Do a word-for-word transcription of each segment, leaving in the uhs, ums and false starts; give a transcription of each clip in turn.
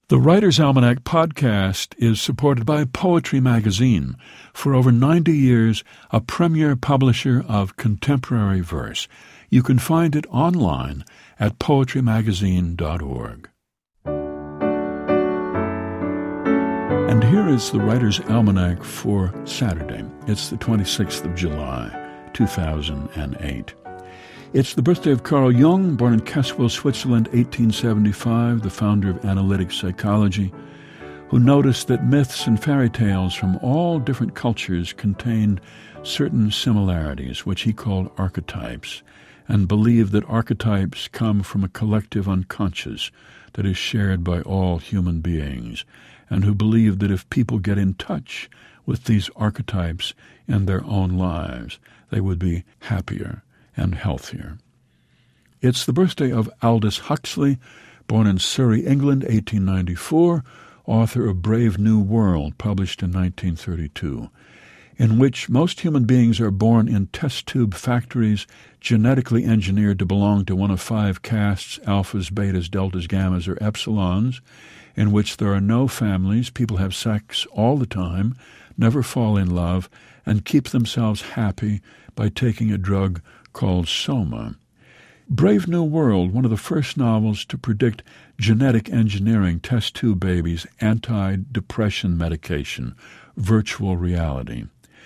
The Writer's Almanac podcast is supported by Poetry Magazine, for over ninety years a premier publisher of contemporary verse. You can find it online at poetry magazine dot org. And here is the Writer's Almanac for Saturday. It's the twenty-sixth of July, two thousand eight. It's the birthday of Carl Jung, born in Kesswil, Switzerland, eighteen seventy-five, the founder of analytic psychology, who noticed that myths and fairy tales from all different cultures contained certain similarities, which he called archetypes, and believed that archetypes come from a collective unconscious that is shared by all human beings, and who believed that if people get in touch with these archetypes in their own lives, they would be happier and healthier. It's the birthday of Aldous Huxley, born in Surrey, England, eighteen ninety-four, author of Brave New World, published in nineteen thirty-two, in which most human beings are born in test tube factories, genetically engineered to belong to one of five castes, alphas, betas, deltas, gammas, or epsilons, in which there are no families, people have sex all the time, never fall in love, and keep themselves happy by taking a drug called Soma. Brave New World, one of the first novels to predict genetic engineering test tube babies, anti-depression medication, virtual reality.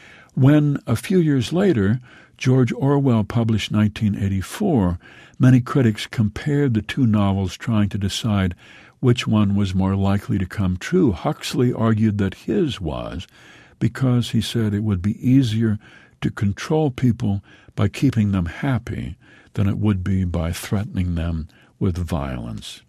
When, a few years later, George Orwell published nineteen eighty-four, many critics compared the two novels, trying to decide which one was more likely to come true. Huxley argued that his was, because he said it would be easier to control people by keeping them happy than it would be by threatening them with violence.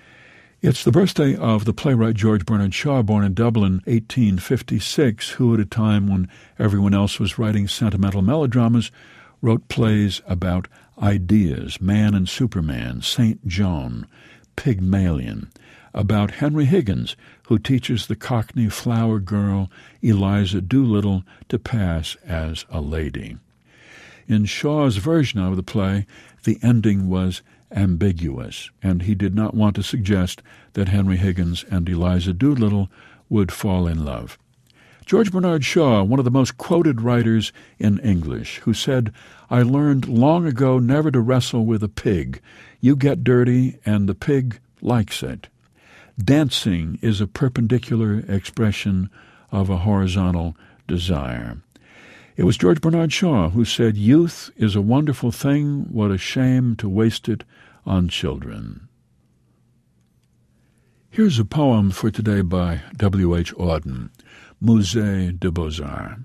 It's the birthday of the playwright George Bernard Shaw, born in Dublin, eighteen fifty-six, who at a time when everyone else was writing sentimental melodramas, wrote plays about ideas, Man and Superman, Saint Joan, Pygmalion, about Henry Higgins, who teaches the Cockney flower girl Eliza Doolittle to pass as a lady. In Shaw's version of the play, the ending was ambiguous, and he did not want to suggest that Henry Higgins and Eliza Doolittle would fall in love. George Bernard Shaw, one of the most quoted writers in English, who said, "I learned long ago never to wrestle with a pig. You get dirty, and the pig likes it. Dancing is a perpendicular expression of a horizontal desire." It was George Bernard Shaw who said, "Youth is a wonderful thing. What a shame to waste it on children." Here's a poem for today by W H Auden, Musée des Beaux-Arts.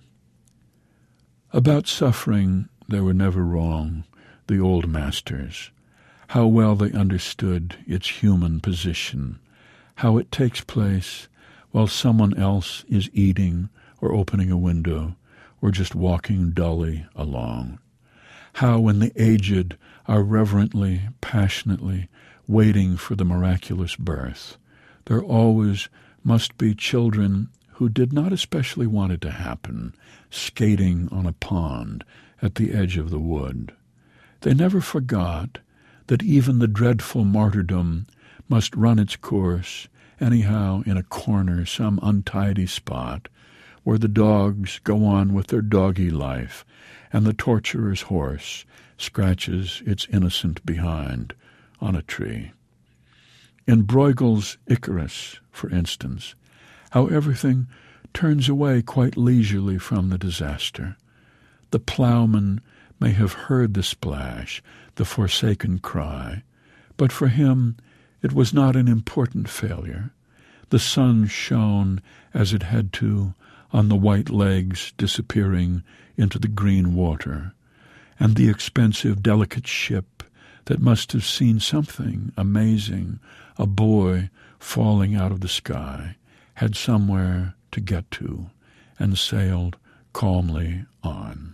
About suffering they were never wrong, the old masters. How well they understood its human position, how it takes place while someone else is eating or opening a window or just walking dully along. How when the aged are reverently, passionately waiting for the miraculous birth, there always must be children who did not especially want it to happen, skating on a pond at the edge of the wood. They never forgot that even the dreadful martyrdom must run its course anyhow in a corner, some untidy spot, where the dogs go on with their doggy life, and the torturer's horse scratches its innocent behind on a tree. In Bruegel's Icarus, for instance, how everything turns away quite leisurely from the disaster. The ploughman may have heard the splash, the forsaken cry, but for him it was not an important failure. The sun shone as it had to on the white legs disappearing into the green water, and the expensive, delicate ship that must have seen something amazing, a boy falling out of the sky, had somewhere to get to, and sailed calmly on.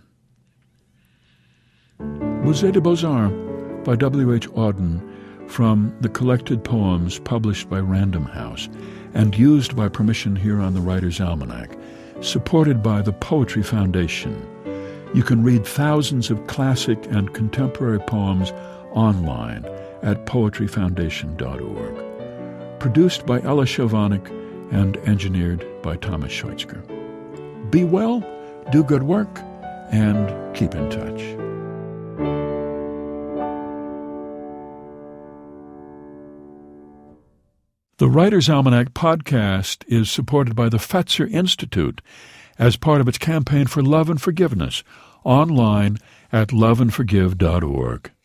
Musée des Beaux-Arts by W H Auden, from the collected poems published by Random House and used by permission here on the Writer's Almanac, supported by the Poetry Foundation. You can read thousands of classic and contemporary poems online at poetry foundation dot org. produced by Ella Shovanik and engineered by Thomas Schweitzger. Be well, do good work, and keep in touch. The Writer's Almanac podcast is supported by the Fetzer Institute as part of its campaign for love and forgiveness, online at love and forgive dot org.